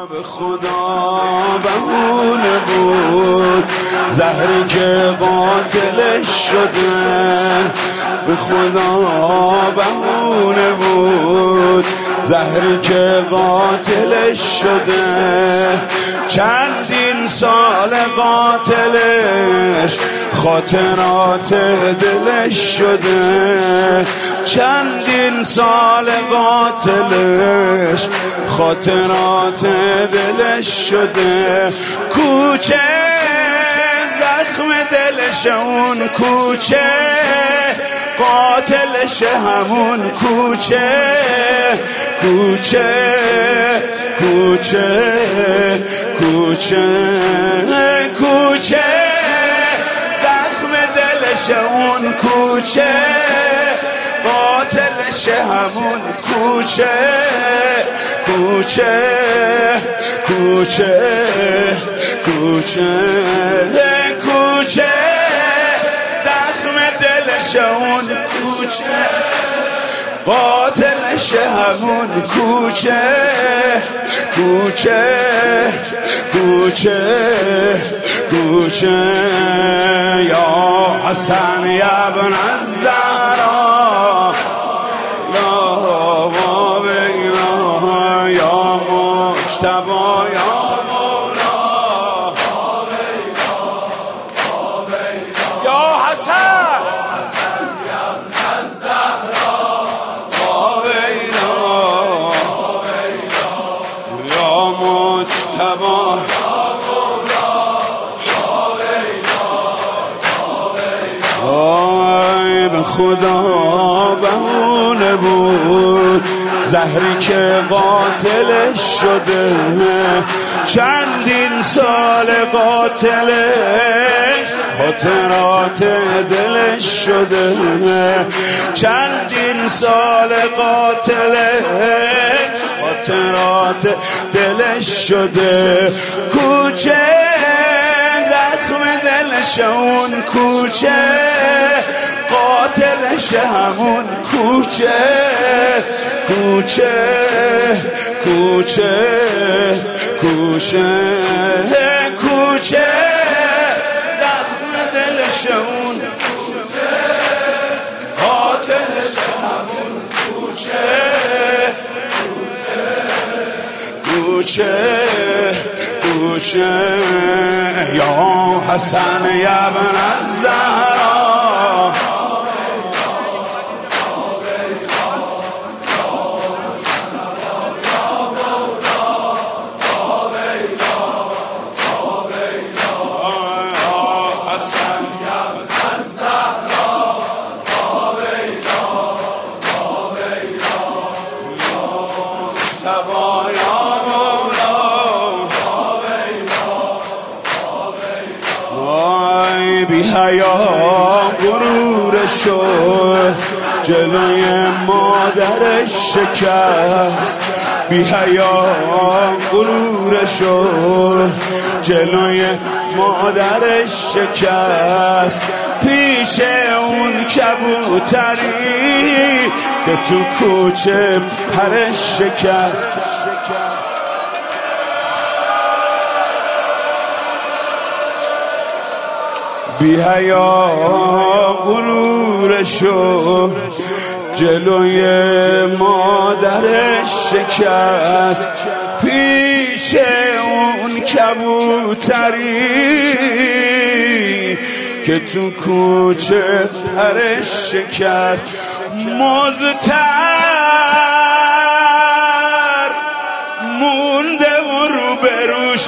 به خدا بهونه بود زهری که قاتلش شده، به خدا بهونه بود زهری که قاتلش شده. چندین سال قاتلش خاطرات دلش شده، چندین سال قاتلش خاطرات دلش شده. کوچه زخم دلش اون کوچه، قاتلش همون کوچه، کوچه کوچه کوچه کوچه زخم دلش اون کوچه، قاتلش همون کوچه، کوچه کوچه کوچه کوچه زخم دلش اون کوچه، قاتلش همون کوچه، کوچه کوچه کوچه. یا حسن یا ابن الزهرا لا و بینا، یا مجتبی یا مولا یا حسن یا ابن الزهرا و بینا، یا مجتبی به خدا بهونه بود زهری که قاتلش شده، چندین سال قاتلش خاطرات دلش شده، چندین سال قاتلش خاطرات دلش شده. کوچه زخم دلش اون کوچه، قاتلش همون کوچه، کوچه کوچه کوچه کوچه زخم دلش اون کوچه، قاتلش همون کوچه، کوچه کوچه. یا حسن یا ابن الزهرا بی حیا غرورشو جلوی مادرش شکست، بی حیا غرورشو جلوی مادرش شکست. پیش اون کبوتری که تو کوچه پرش شکست، بی حیا غرورشو جلوی مادرش شکست. پیش اون کبوتری که تو کوچه پرش شکست. مزتر مونده و روبروش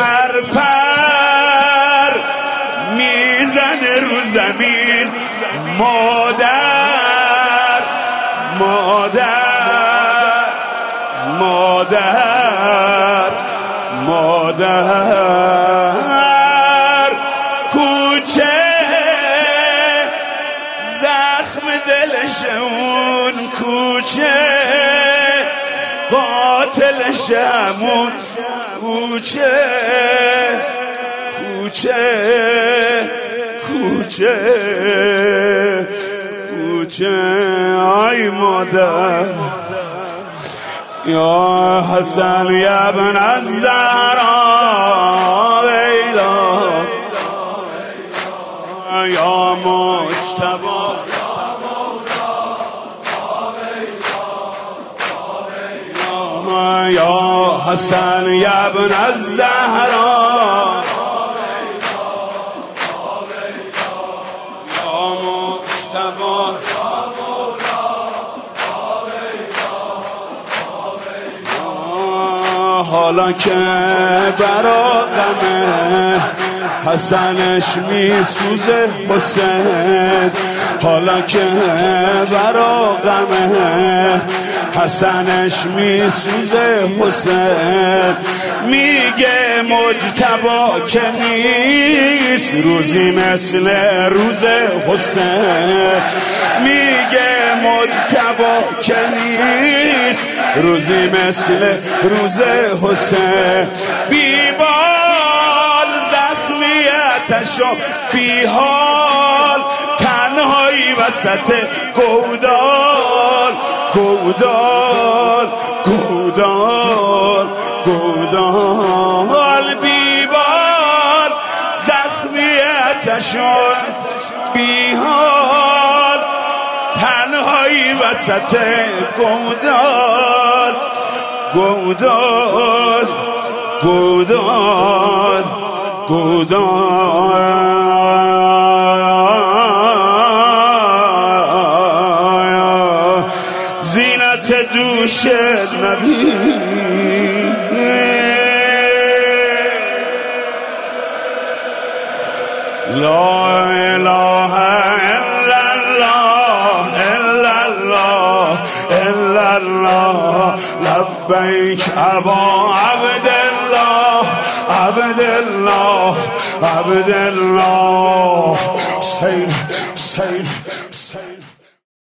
پرپر میزنه رو زمین. مادر مادر مادر مادر، کوچه زخم دلش اون کوچه، قاتلش همون کوچه، کوچه کوچه کوچه. آی مادر یا حسن یا ابن الزهرا ویلا یا مجتبی یا حسن یا ابن الزهرا یا مجتبی حالا که برا غم حسنش میسوزه حسین، حالا که برا غم حسنش میسوزه حسین، میگه مجتبی که نیست روزی مثل روز حسین، میگه مجتبی که نیست روزی مثل روز حسین، بیبال زخمیتشو بیحال تنهایی وسط گودال گودال گودال گودال، بیبال زخمیتشو بیحال تنهایی وسط گودال گودال گودال گودال. زینت دوش نبی لا اله الا الله الا الله الا الله لبیک ابا عبدالله عبدالله عبدالله. حسین حسین